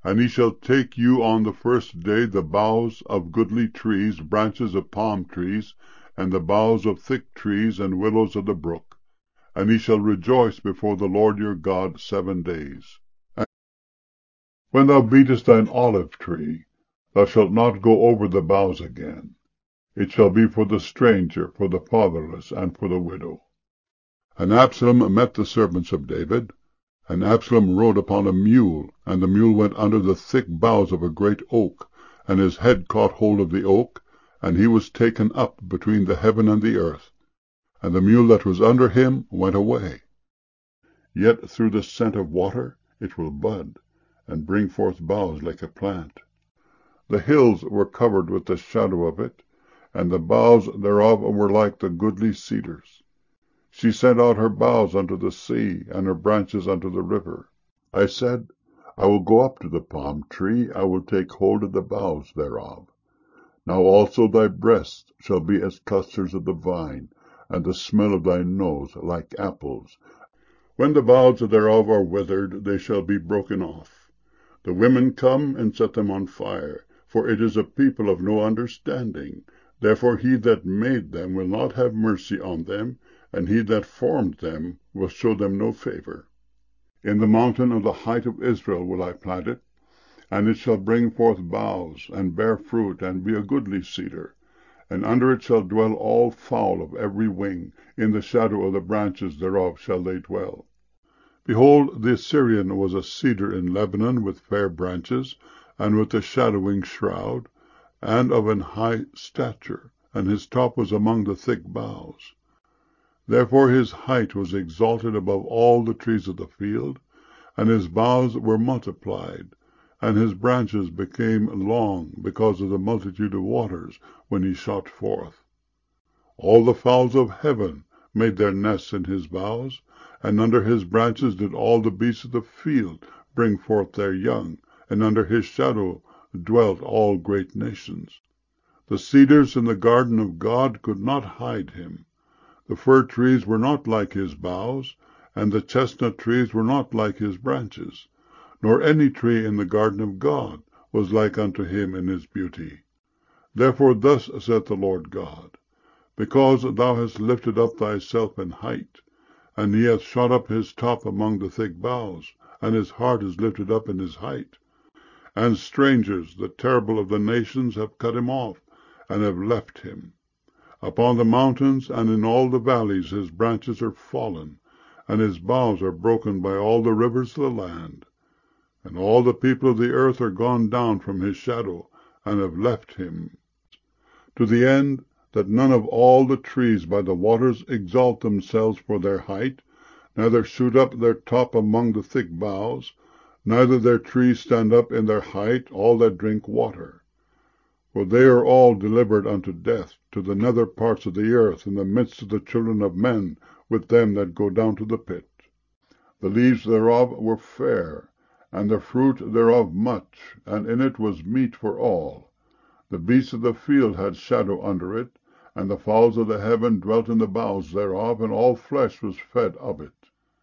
And he shall take you on the first day the boughs of goodly trees, branches of palm trees, and the boughs of thick trees, and willows of the brook. And ye shall rejoice before the Lord your God 7 days. And when thou beatest thine olive tree, thou shalt not go over the boughs again. It shall be for the stranger, for the fatherless, and for the widow. And Absalom met the servants of David. And Absalom rode upon a mule, and the mule went under the thick boughs of a great oak, and his head caught hold of the oak, and he was taken up between the heaven and the earth. And the mule that was under him went away. Yet through the scent of water it will bud, and bring forth boughs like a plant. The hills were covered with the shadow of it, and the boughs thereof were like the goodly cedars. She sent out her boughs unto the sea, and her branches unto the river. I said, I will go up to the palm tree, I will take hold of the boughs thereof. Now also thy breasts shall be as clusters of the vine, and the smell of thy nose like apples. When the boughs thereof are withered, they shall be broken off. The women come and set them on fire, for it is a people of no understanding. Therefore he that made them will not have mercy on them, and he that formed them will show them no favor. In the mountain of the height of Israel will I plant it, and it shall bring forth boughs, and bear fruit, and be a goodly cedar. And under it shall dwell all fowl of every wing, in the shadow of the branches thereof shall they dwell. Behold, the Assyrian was a cedar in Lebanon with fair branches, and with a shadowing shroud, and of an high stature, and his top was among the thick boughs. Therefore his height was exalted above all the trees of the field, and his boughs were multiplied, and his branches became long because of the multitude of waters when he shot forth. All the fowls of heaven made their nests in his boughs, and under his branches did all the beasts of the field bring forth their young, and under his shadow dwelt all great nations. The cedars in the garden of God could not hide him. The fir trees were not like his boughs, and the chestnut trees were not like his branches, nor any tree in the garden of God was like unto him in his beauty. Therefore thus saith the Lord God, because thou hast lifted up thyself in height, and he hath shot up his top among the thick boughs, and his heart is lifted up in his height. And strangers, the terrible of the nations, have cut him off, and have left him. Upon the mountains and in all the valleys his branches are fallen, and his boughs are broken by all the rivers of the land. And all the people of the earth are gone down from his shadow, and have left him, to the end that none of all the trees by the waters exalt themselves for their height, neither shoot up their top among the thick boughs, neither their trees stand up in their height, all that drink water. For they are all delivered unto death, to the nether parts of the earth, in the midst of the children of men, with them that go down to the pit. The leaves thereof were fair, and the fruit thereof much, and in it was meat for all. The beasts of the field had shadow under it, and the fowls of the heaven dwelt in the boughs thereof, and all flesh was fed of it.